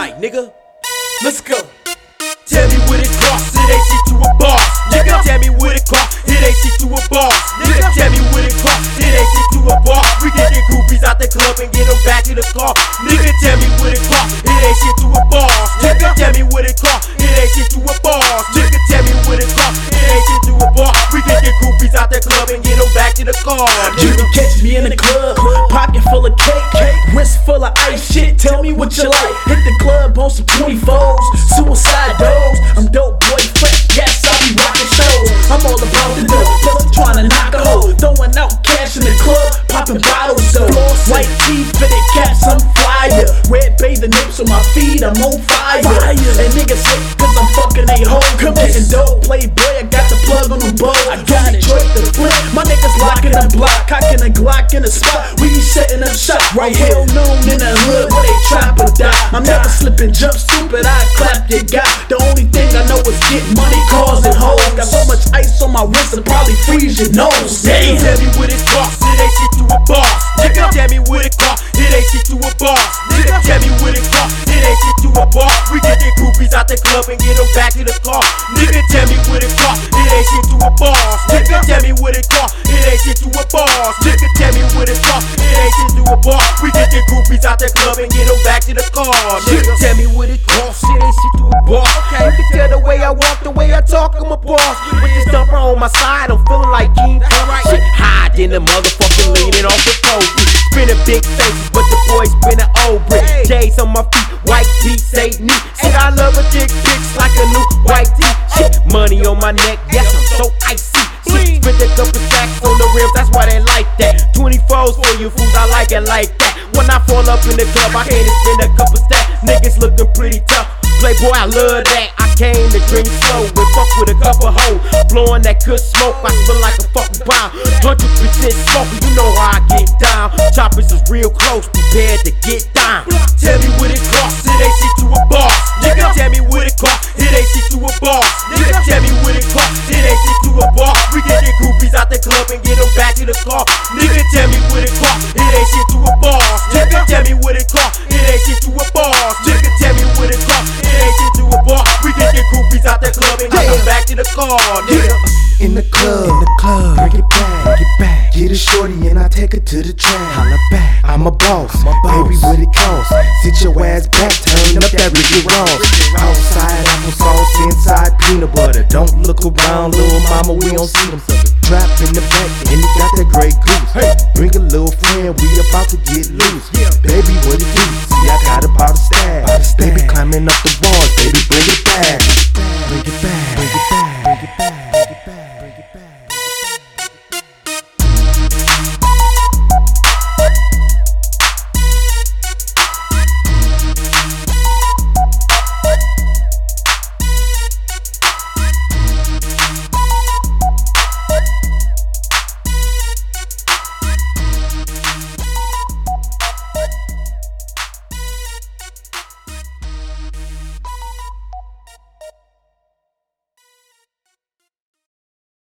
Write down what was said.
night, nigga. Let's go. Tell me what it costs, it ain't shit to a boss. Nigga, tell me what it costs, it ain't shit to a boss. Nigga, tell me what it costs, it ain't shit to a boss. We can get groupies out the club and get them back to the car. Nigga, tell me what it costs, it ain't shit to a boss. Nigga, tell me what it costs, it ain't shit to a boss. Nigga, tell me what it costs, it ain't shit to a boss. We can get groupies out the club and get them back to the car. You can catch me in the club, pocket full of cake, wrist full of ice. Shit, tell me what you like. Hit the club on some 24s, suicide dogs. I'm dope boy, fresh, yes, I be rockin' shows. I'm all about the dope, just tryna knock a hoe. Throwing out cash in the club, popping bottles though. White teeth, fitted caps, I'm flyer. Red bathing apes on my feet, I'm on fire. And niggas hate cause I'm fucking a hoe. I'm getting dope, playboy, I got the plug on the bow. I got Detroit the flip, my niggas locking the block, cocking a Glock in the spot. We be setting up shop, right hell known in the hood where they trap or die. I'm never slipping, jump stupid, I clap your guy. The only thing I know is get money, cars, and hoes. Got so much ice on my wrist, it'll probably freeze your nose. Damn. Tell me what it costs, it ain't shit to a boss. Nigga, tell me what it costs, it ain't shit to a boss. Nigga, tell me what it costs, it ain't shit to a boss. We can get groupies out the club and get them back to the car. Nigga, tell me what it costs, it ain't shit to a boss. Nigga, tell me what it costs, it ain't shit to a boss. Nigga, tell me what it costs, it ain't shit to a boss. We can get groupies out the club and get them back to the car. Nigga, tell me what it costs, it ain't shit to a boss. Okay, you can tell the way I walk, the way I talk, I'm a boss. With this dumper on my side, I'm feeling like King Kong. Shit hide in the motherfucking leaning off the cold. Spinning big faces, but the boys spinning old brick. J's on my feet, white tee, say neat. Shit, I love a dick pics like a new white tee. Shit, money on my neck, yes, I'm so icy. Shit, spent a couple stacks on the rims, that's why they like that. 24s for you fools, I like it like that. When I fall up in the club, I can't spend a couple stacks. Niggas looking pretty tough. Playboy, I love that. I came to drink slow and fuck with a couple hoes. Blowing that good smoke, I smell like a fucking bomb. 100% smoking, you know how I get down. Choppers is real close, prepared to get down. Tell me what it costs, it ain't shit to a boss. Nigga, tell me what it costs, it ain't shit to a boss. Nigga, tell me what it costs, it ain't shit to a boss. We can get groupies out the club and get them back to the car. Nigga, tell me what it costs, it ain't shit to a boss. Nigga, tell me what it costs, it ain't shit to a boss. Nigga, tell me what it costs, it ain't shit to a boss. We can get groupies out the club and get them back to the car. Nigga. In the club, bring it back, get a shorty and I take her to the track. Holla back, I'm a boss, baby what it costs. Sit your ass back, turn up that Ricky Ross. Outside applesauce, inside peanut butter. Don't look around, little mama, we don't see them suckers. Trap in the back and he got that Grey Goose. Bring a little friend, we about to get loose. Baby what it do, see I got a bottle stab. Baby climbing up the walls, baby bring it back.